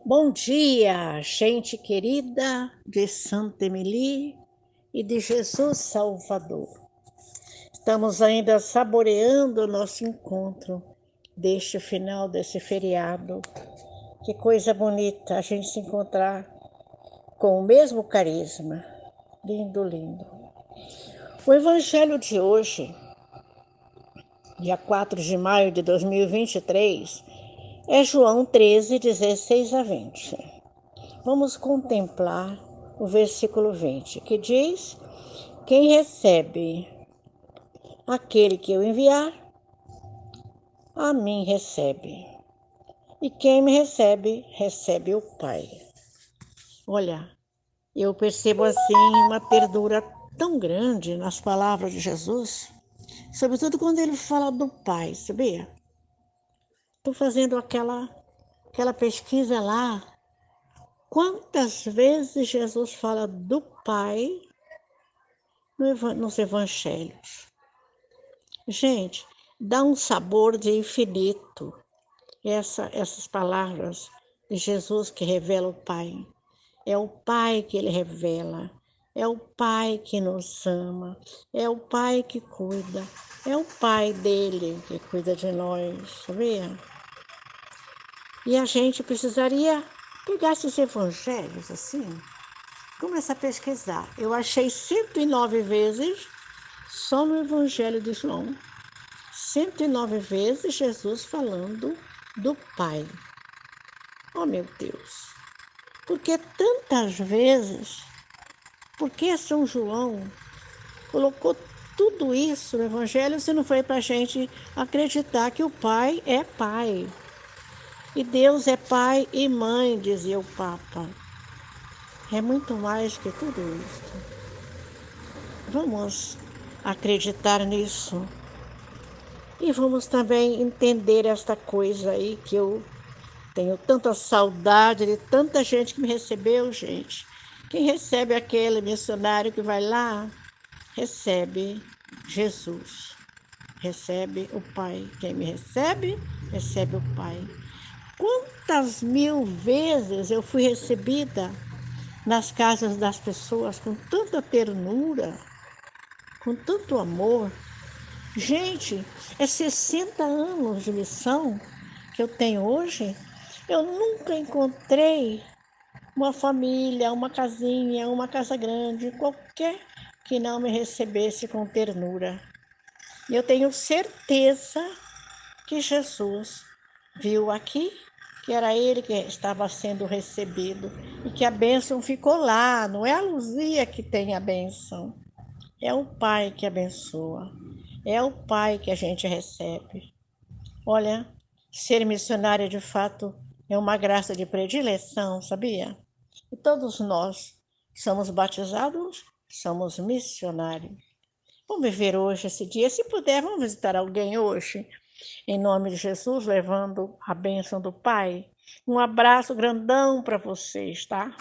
Bom dia, gente querida de Santa Emily e de Jesus Salvador. Estamos ainda saboreando o nosso encontro deste final desse feriado. Que coisa bonita a gente se encontrar com o mesmo carisma. Lindo, lindo. O evangelho de hoje, dia 4 de maio de 2023, é João 13, 16 a 20. Vamos contemplar o versículo 20, que diz: quem recebe aquele que eu enviar, a mim recebe. E quem me recebe, recebe o Pai. Olha, eu percebo assim uma ternura tão grande nas palavras de Jesus, sobretudo quando ele fala do Pai, sabia? Estou fazendo aquela pesquisa lá. Quantas vezes Jesus fala do Pai nos evangelhos? Gente, dá um sabor de infinito essas palavras de Jesus que revela o Pai. É o Pai que ele revela, é o Pai que nos ama, é o Pai que cuida, é o Pai dele que cuida de nós, sabia? E a gente precisaria pegar esses evangelhos assim, começar a pesquisar. Eu achei 109 vezes só no evangelho de João. 109 vezes Jesus falando do Pai. Oh, meu Deus! Por que tantas vezes? Por que São João colocou tudo isso no Evangelho se não foi para a gente acreditar que o Pai é Pai? E Deus é Pai e Mãe, dizia o Papa. É muito mais que tudo isso. Vamos acreditar nisso. E vamos também entender esta coisa aí que eu tenho tanta saudade de tanta gente que me recebeu, gente. Quem recebe aquele missionário que vai lá, recebe Jesus, recebe o Pai. Quem me recebe, recebe o Pai. Quantas mil vezes eu fui recebida nas casas das pessoas com tanta ternura, com tanto amor. Gente, é 60 anos de missão que eu tenho hoje. Eu nunca encontrei uma família, uma casinha, uma casa grande, qualquer que não me recebesse com ternura. E eu tenho certeza que Jesus viu aqui que era ele que estava sendo recebido e que a bênção ficou lá. Não é a Luzia que tem a bênção, é o Pai que abençoa, é o Pai que a gente recebe. Olha, ser missionária de fato é uma graça de predileção, sabia? E todos nós que somos batizados, somos missionários. Vamos viver hoje esse dia. Se puder, vamos visitar alguém hoje. Em nome de Jesus, levando a bênção do Pai. Um abraço grandão para vocês, tá?